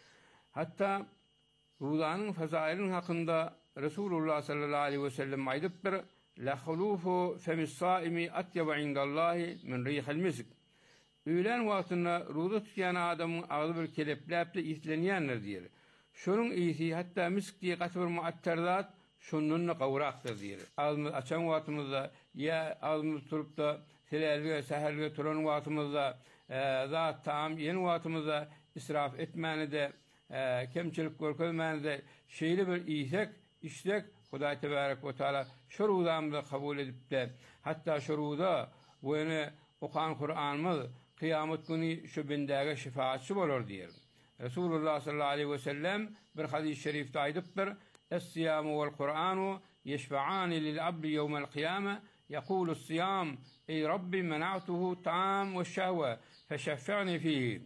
Hatta ruhdanın fazailin hakkında Resulullah sallallahu aleyhi ve sellem aydıp bir la hulufu femis saimi atyaba indallahi min rihal misk. Öğlen vaktinde ruhda tutuyan adamın ağzı bir kelepleple ihleniyenler diyor. Şunun iyisi hatta misk diye katı bir muatterdat şununla kavraktır diyor. Ağzımız açan vaktimizde ya ağzımız tutup da selerliğe, seherliğe turan vaktimizde e, zat tam yeni vaktimizde israf etmeni de e, kemçilik görkezmeni de şeyli bir iyiysek, işlek Huda Tebarek ve Teala şuruğudamızı kabul edip de hatta şuruğuda bu yeni okuan Kur'an'ımız kıyamet günü şu bindege şifaatçı olur diyor. Resulullah sallallahu aleyhi ve sellem bir hadis-i şerifte aydıptır. Es-siyamu vel Kur'anu yeşfa'ani lil abdi yevmel kıyame yekulu s-siyam ey Rabbi mena'tuhu ta'am ve şehve feşeffe'ni fihi.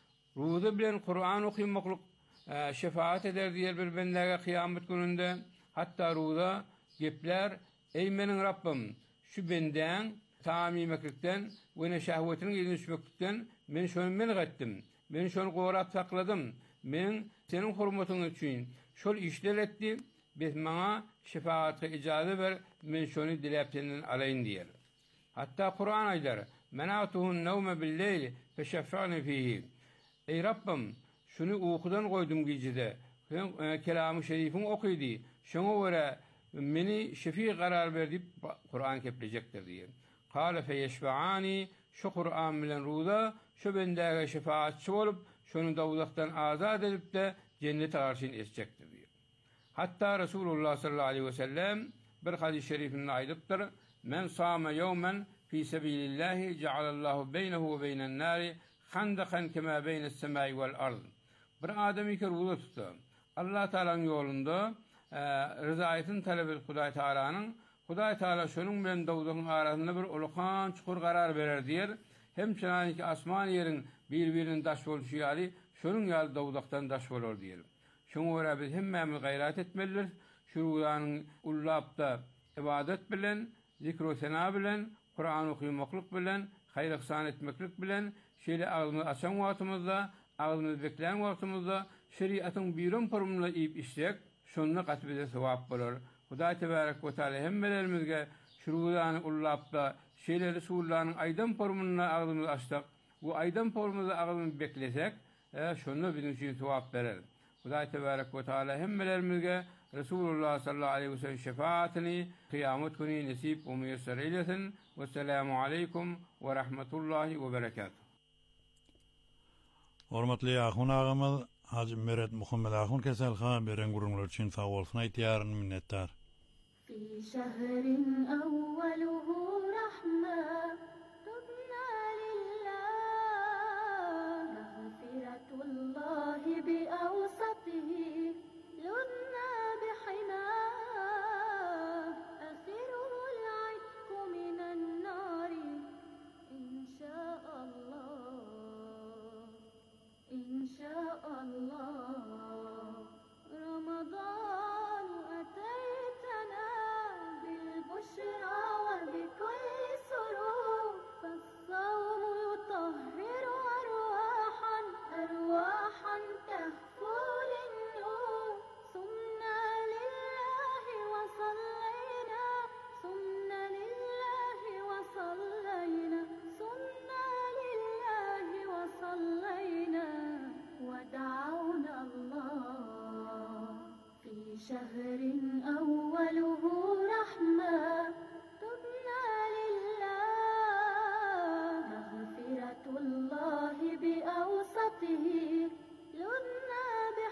Ruhu bilen Kur'an okumakluk şefaat eder diyor bir bindege kıyamet gününde. Hatta ruhuda gepler ey menin Rabbim şu benden ta'am yemeklikten ve ne şehvetinin yedin düşmeklikten men şunu men ettim. Men şunu qorap sakladım. Men senin hurmatın için şol işler etti. Biz bana şefaatı icazı ver. Men şunu dilep senden alayın diyor. Hatta Kur'an aylar menatuhun nevme billeyli feşeffani fihi. Ey Rabbim şunu uykudan koydum gecede. Kelamı şerifin okuydu. Şuna göre meni şefi karar verdi Kur'an kepleyecektir diyor. Kâle feyeşfe'ani şu Kur'an bilen ruda şu bendege şefaatçı olup şunu davulaktan azad edip de cennete karşın esecektir diyor. Hatta Resulullah sallallahu aleyhi ve sellem bir hadis-i şerifinde aydıptır. Men sâme yevmen fî sebîlillâhi cealallahu beynehu ve beynen nâri handakan kemâ beynes semâi vel ard. Bir adamı ki ruda tuttu. Allah Teala'nın yolunda e, rızayetini talep edip Huda Teala'nın Huda Teala şunun bilen davudun arasında bir ulukan çukur karar verer diyor. Hem çanaki asman yerin birbirinin daş oluşu yali şunun yal davudaktan daş olur diyelim. Şunu göre biz hemmemiz gayret etmelidir. Şurudanın ullabda ibadet bilen, zikr-i sena bilen, Kur'an okuymakluk bilen, hayır ihsan etmeklik bilen, şeyle ağzımızı açan vaktimizde, ağzımızı bekleyen vaktimizde şeriatın birun formuna iyip işleyek, şununla katbide sevap bulur. Huda Tebarek ve Teala hemmelerimizge şurudanı ullabda şeyle Resulullah'ın aydan formuna ağzımızı açtık. Bu aydan formunda ağzımızı beklesek, e, şunu bizim için sevap verir. Huda Tebarek ve Teala hemmelerimizge Resulullah sallallahu aleyhi ve sellem şefaatini kıyamet günü nasip ve müyesser eylesin. Vesselamu aleykum ve rahmetullahi ve berekatuhu. Hormatly ahun ağamız Hacı Meret Muhammed Ahun Keselha beren gurumlar için sağ olsun aytiyarın minnettar. في شهر أوله رحمة تبنى لله مغفرة الله بأوسطه لنا بحماه آخره العتق من النار إن شاء الله إن شاء الله رمضان أتيتنا بالبشرى وبكل سرور فالصوم يطهر أرواحا أرواحا في شهر أوله رحمة تبنى لله مغفرة الله بأوسطه لدنا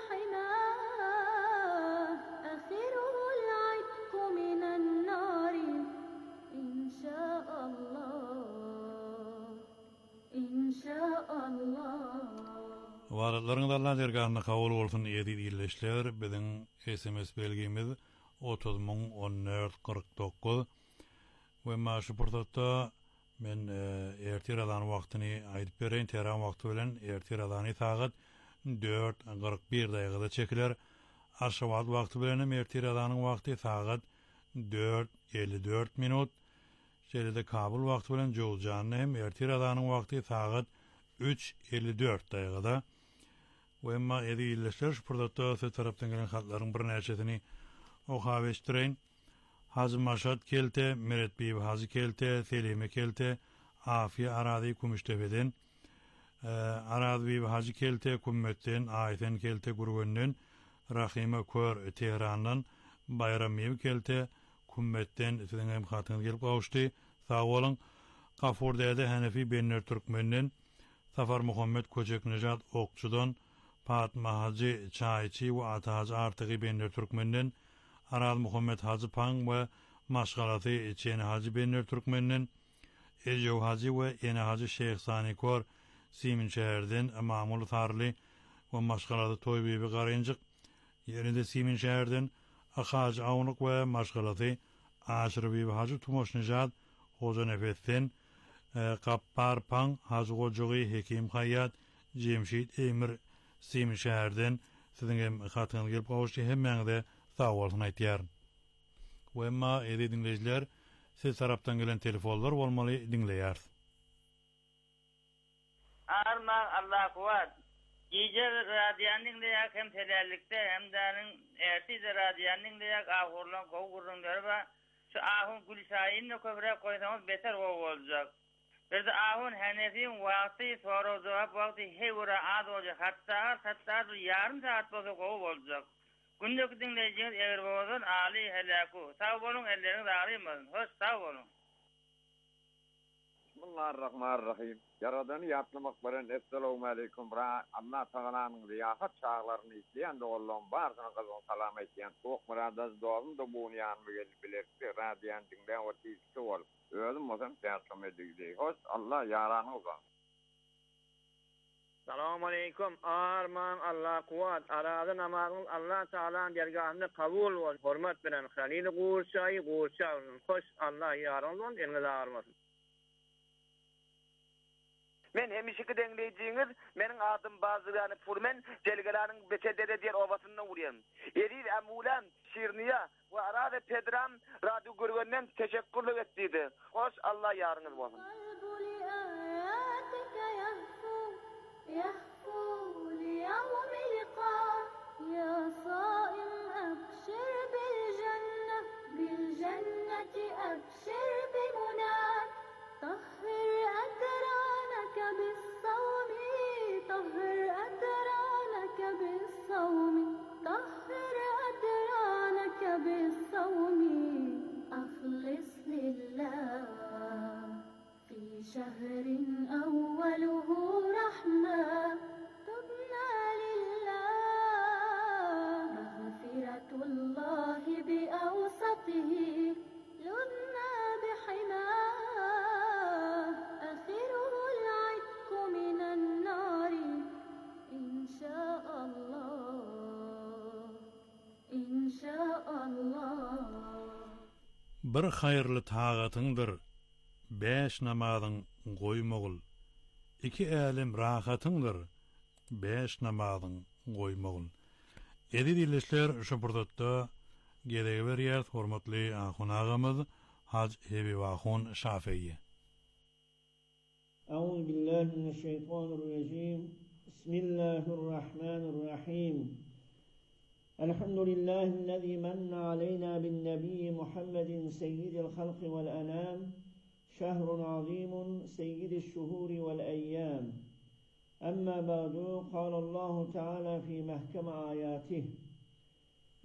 بحماه آخره العتق من النار إن شاء الله إن شاء الله. Waralarynda Allah dergahına kabul bolsun edi diýilişler biziň S M S belgimiz otuz ming on dört kırk dokuz we maşy pursatda men ertiradan wagtyny aýdyp bereň teran wagty bilen ertiradany sagat dört kırk bir daýgada çekiler. Aşawat wagty bilen ertiradanyň wagty sagat dört elli dört minut. Şeýle Kabul wagty bilen jowjanyň hem ertiradanyň wagty sagat üç elli dört daýgada. We emma edilişler şurada söz tarapdan gelen hatlaryň bir näçesini okawyşdyryň. Hazır Maşat kelte, Meret Bibi Hazı kelte, Selime kelte, Afiye Aradi Kumuştepe'den, e, Aradi Bibi Hazı kelte, Kummet'ten, Ayten kelte, Gurgön'den, Rahime Kör Tehran'dan, Bayram Bibi kelte, Kummet'ten, sizin hem hatınız gelip kavuştu. Sağ olun. Kafur'da Hanefi Benler Türkmen'den, Safar Muhammed Koçek Nejat Okçu'dan, Fatma Hacı Çayçı ve Ata Hacı Artığı Benler Türkmen'den, Aral Muhammed Hacı Pang ve Maşgalatı Çeni Hacı Benler Türkmen'den, Ecev Hacı ve Ene Hacı Şeyh Sani Kor Simin şehirden, Mamul Tarli ve Maşgalatı Toy Bibi Karıncık, yerinde Simin şehirden, Akha Hacı Avnuk ve Maşgalatı Aşır Bibi Hacı Tumoş Nejat Hoca Nefes'ten, Kappar Pang Hacı Hocuği Hekim Hayyat Cemşit Emir Simin şehirden sizin hem hatınız gelip kavuştu hemen de sağ olsun aytýar. We emma edi dinleyijiler siz tarapdan gelen telefonlar bolmaly dinleýär. Arma Allah kuvat. Gece radyanın dinleýär hem telerlikde hem daның erti de radyanın dinleýär ahurlan gowgurunlar we şu ahun gülşaýyny köprek goýsaňyz beter boljak. Bir de ahun Hanefi'nin wagty soru jogap wagty hewra az olacak. Hatta hatta yarım saat bolsa gowy boljak. Günlük dinleýijiňiz eger bolsa Ali helaku. Sağ bolun ellerini dağrymyň. Hoş sağ bolun. Bismillahirrahmanirrahim. Yaradanı ýatlamak bilen assalamu alaykum. Allah Taala'nyň riýahat çağlaryny isleýän dogullan barsyna gazan salam aýtýan. Çok muradaz dogum da bu ýanyny gelip bilerdi. Radiýan dinleýän wagty bol. Özüm bolsam täslim edýär. Hoş Allah ýarany uzak. Salamu aleykum. Arman Allah kuvat. Arada namazın Allah Teala'nın dergahında kabul ol. Hormat bilen Halil Gurşay, Gurşay. Hoş Allah yarın olun. Eliniz ağırmasın. Men hemişiki denleýijiňiz, meniň adym Bazyrany Purmen, Jelgelanyň Beçedere diýer obasyna urýan. Erir Amulan, Şirniya we Arada Pedram radio görgenden teşekkürlik etdi. Hoş Allah ýarıňyz bolsun. يهفو ليوم لقاء يا صائم أبشر بالجنة بالجنة أبشر بمناك طهر أدرانك بالصوم طهر أدرانك بالصوم طهر أدرانك بالصوم أخلص لله في شهر أوله رحمة تبنى لله مغفرة الله بأوسطه لدنا بحماه آخره العتق من النار إن شاء الله إن شاء الله. Bir hayırlı tağatındır beş namazyň goýmagul. İki älim rahatındır beş namazyň goýmagul. Edi diýilişler şu burdatda gelegi berýär hormatly ahun agamyz Hac Hebi Wahun Şafi'i. Euzu billahi mineşşeytanirracim. Bismillahirrahmanirrahim. Elhamdülillahi'llezî menne aleynâ bin nebiyyi Muhammedin seyyidil halqi vel enâm. Şehrun azîmun seyyidiş şuhûri vel eyyâm. Amma ba'du, qâlallahu Teala fî mehkeme âyâtih.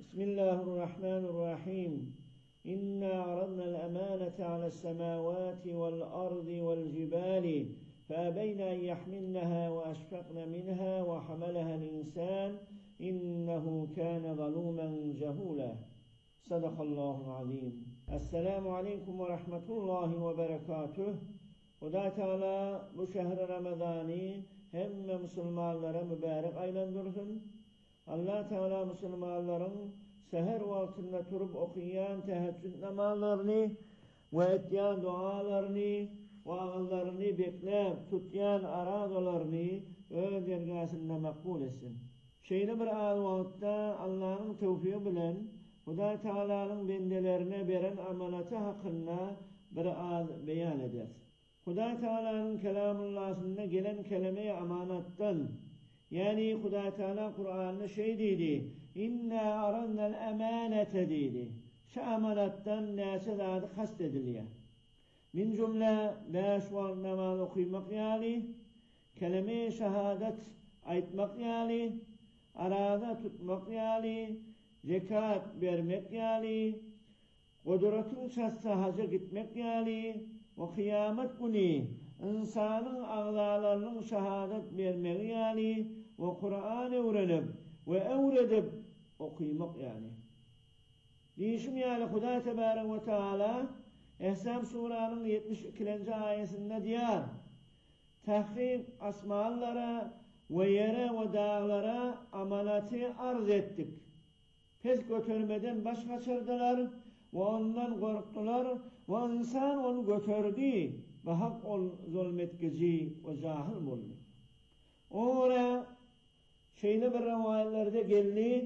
Bismillahirrahmanirrahim. İnna aradna al-amanata ala's-semawati wal-ardi wal-jibali fa'abayna an yahmilnaha wa ashfaqna minha wa hamalaha al-insan innehu kana zaluman jahula. Sadakallahul azim. Esselamu aleyküm ve rahmetullahi ve berekatuh. Huda Teala bu şehr-i Ramazani hem Müslümanlara mübarek aylandırsın. Allah Teala Müslümanların seher vaktinde turup okuyan teheccüd namazlarını ve ettiyan dualarını ve ağızlarını beklep tutyan aradolarını öz dergasında makbul etsin. Şeyli bir ağız vakitte Allah'ın tevfiği bilen Huda Teala'nın bendelerine veren amanatı hakkında bir ağız beyan eder. Huda Teala'nın kelamullah'sında gelen kelime-i amanattan, yani Huda Teala Kur'an'da şey dedi, İnna arannal emanete dedi. Şu amanattan nâse zadı kast ediliyor. Min cümle beş vakit namaz okuymak yani, kelime-i şehadet aytmak yani, arada tutmak yani, zekat vermek yani, kudretun şassa hacca gitmek yani, ve kıyamet günü insanın ağzalarının şehadet vermek yani, ve Kur'an'ı öğrenip ve evredip okuymak yani. Dişim yani Huda Tebarek ve Teala Ehzab Sura'nın yetmiş ikinci ayetinde diyor, tahkik asmallara ve yere ve dağlara amanatı arz ettik. Pes götürmeden baş kaçırdılar ve ondan korktular ve insan onu götürdü ve hak ol zulmetkici ve cahil buldu. Oraya şeyli bir rivayelerde geldi,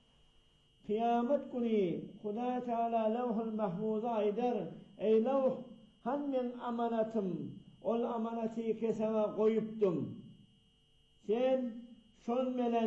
kıyamet günü Huda Teala levh-ül mahfuza eder, ey levh hanmen amanatım, ol amanatı keseme koyuptum. Sen şon melen